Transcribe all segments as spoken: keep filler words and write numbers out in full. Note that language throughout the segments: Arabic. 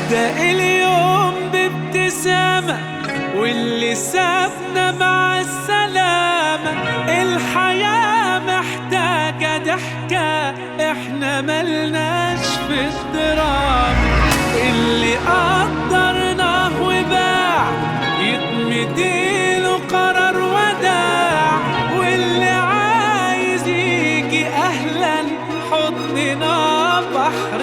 بدأ اليوم بابتسامة واللي سابنا مع السلامة. الحياة محتاجة ضحكة، احنا ملناش في الدراما. اللي قدرناه وباع يتمديله قرار وداع، واللي عايز يجي أهلا حضننا بحر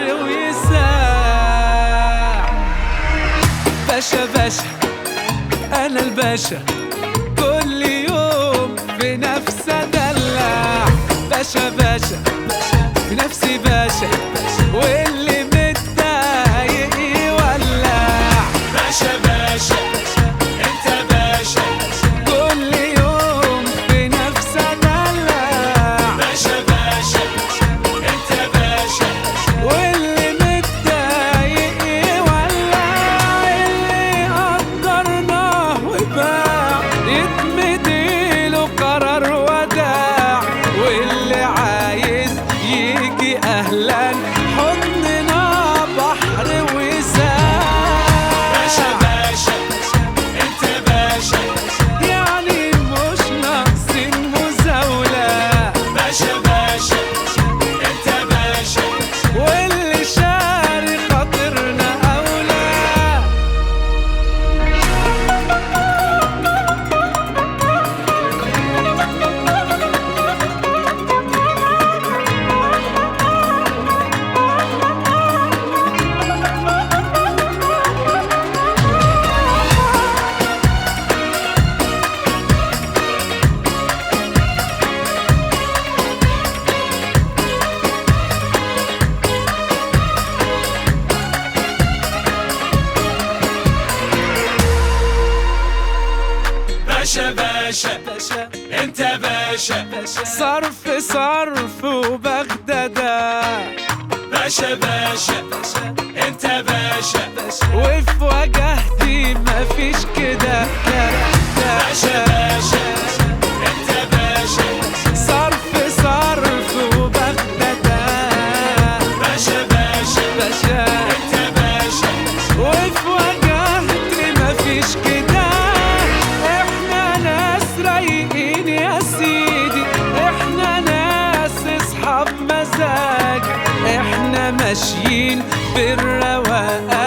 ويساع. باشا باشا أنا الباشا، كل يوم بنفس أدلع. باشا باشا بنفسي باشا، واللي متضايق يولع. باشا باشا انت باشا، كل يوم بنفس أدلع. باشا باشا انت باشا، واللي متضايق يولع. اللي قدرناه وباع يتمديله قرار وداع، واللي عايز يجي أهلا حضننا بحر وساع. باشا باشا انت باشا، يعني مش ناقصين مزاولة. باشا باشا انت باشا، واللي شاري خاطرنا أولى. باشا باشا انت باشا، صرف صرف وبغدادة. باشا باشا انت باشا، وفي وجهتي مفيش كده. باشا باشا انت باشا، صرف صرف وبغدادة. باشا باشا باشا انت باشا، وفي وجهتي مفيش كده. احنا ناس رايقين يا سيدي، احنا ناس اصحاب مزاج، احنا ماشيين بالرواقة.